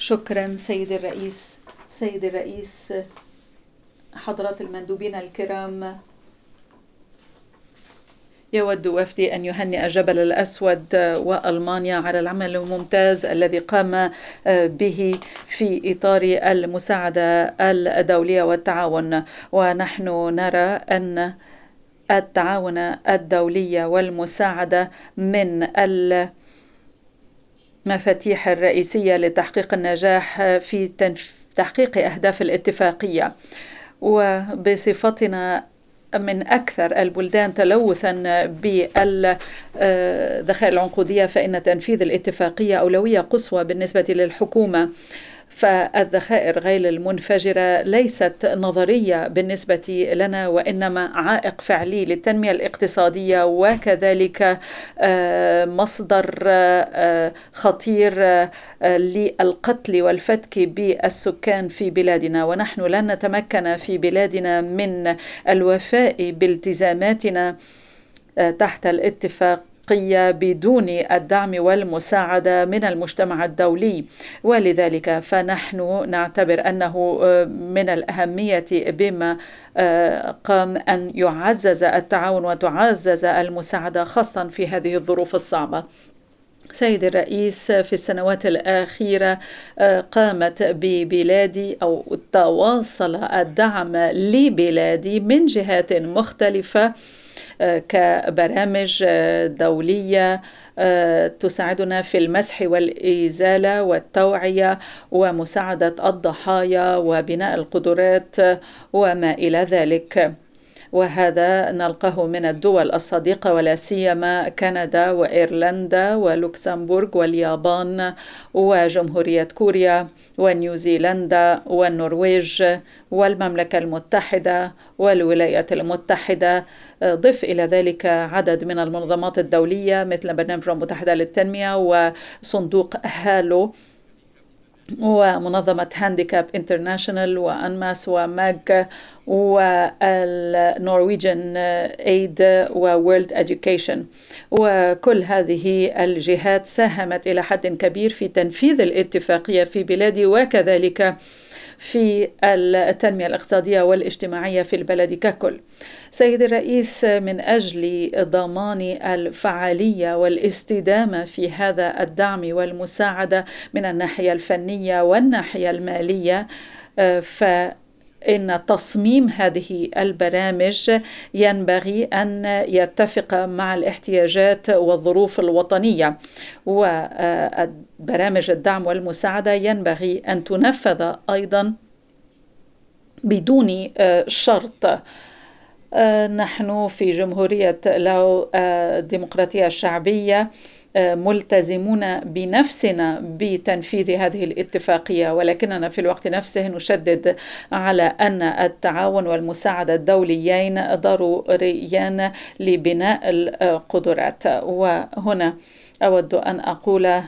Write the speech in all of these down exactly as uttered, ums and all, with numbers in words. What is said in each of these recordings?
شكرا سيد الرئيس. سيد الرئيس، حضرات المندوبين الكرام، يود وفدي أن يهنئ جبل الأسود وألمانيا على العمل الممتاز الذي قام به في إطار المساعدة الدولية والتعاون. ونحن نرى أن التعاون الدولي والمساعدة من المفاتيح الرئيسية لتحقيق النجاح في تحقيق أهداف الاتفاقية. وبصفتنا من أكثر البلدان تلوثا بالذخائر العنقودية، فإن تنفيذ الاتفاقية أولوية قصوى بالنسبة للحكومة. فالذخائر غير المنفجرة ليست نظرية بالنسبة لنا، وإنما عائق فعلي للتنمية الاقتصادية، وكذلك مصدر خطير للقتل والفتك بالسكان في بلادنا. ونحن لن نتمكن في بلادنا من الوفاء بالتزاماتنا تحت الاتفاق بدون الدعم والمساعدة من المجتمع الدولي. ولذلك فنحن نعتبر أنه من الأهمية بما قام أن يعزز التعاون وتعزز المساعدة، خاصة في هذه الظروف الصعبة. سيد الرئيس، في السنوات الأخيرة قامت ببلادي أو تواصل الدعم لبلادي من جهات مختلفة كبرامج دولية تساعدنا في المسح والإزالة والتوعية ومساعدة الضحايا وبناء القدرات وما إلى ذلك. وهذا نلقاه من الدول الصديقة، ولا سيما كندا وإيرلندا ولوكسمبورغ واليابان وجمهورية كوريا ونيوزيلندا والنرويج والمملكة المتحدة والولايات المتحدة. ضف إلى ذلك عدد من المنظمات الدولية مثل برنامج الأمم المتحدة للتنمية وصندوق هالو ومنظمة هانديكاب انترناشونال وأنماس وماج والنرويجن ايد وورلد اديوكيشن. وكل هذه الجهات ساهمت إلى حد كبير في تنفيذ الاتفاقية في بلادي، وكذلك في التنمية الاقتصادية والاجتماعية في البلد ككل. سيد الرئيس، من أجل ضمان الفعالية والاستدامة في هذا الدعم والمساعدة من الناحية الفنية والناحية المالية، فإن تصميم هذه البرامج ينبغي أن يتفق مع الاحتياجات والظروف الوطنية. وبرامج الدعم والمساعدة ينبغي أن تنفذ أيضا بدون شرط. نحن في جمهورية لاو الديمقراطية الشعبية ملتزمون بنفسنا بتنفيذ هذه الاتفاقية، ولكننا في الوقت نفسه نشدد على أن التعاون والمساعدة الدوليين ضروريان لبناء القدرات. وهنا أود أن أقول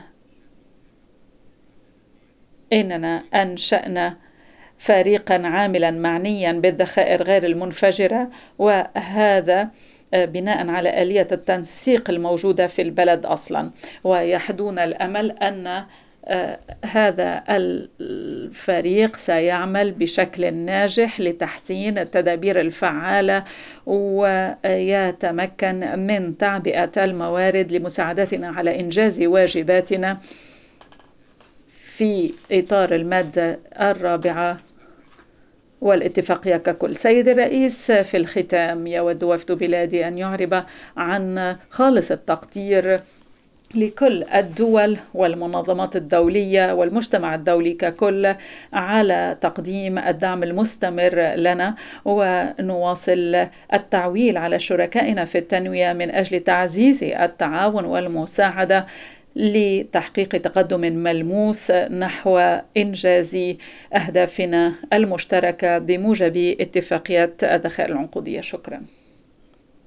إننا أنشأنا فريقا عاملا معنيا بالذخائر غير المنفجرة، وهذا بناء على آلية التنسيق الموجودة في البلد أصلا. ويحدون الأمل أن هذا الفريق سيعمل بشكل ناجح لتحسين التدابير الفعالة ويتمكن من تعبئة الموارد لمساعدتنا على إنجاز واجباتنا في إطار المادة الرابعة والاتفاقية ككل. سيد الرئيس، في الختام يود وفد بلادي أن يعرب عن خالص التقدير لكل الدول والمنظمات الدولية والمجتمع الدولي ككل على تقديم الدعم المستمر لنا، ونواصل التعويل على شركائنا في التنمية من أجل تعزيز التعاون والمساعدة لتحقيق تقدم ملموس نحو إنجاز أهدافنا المشتركة بموجب اتفاقية الذخائر العنقودية. شكرا.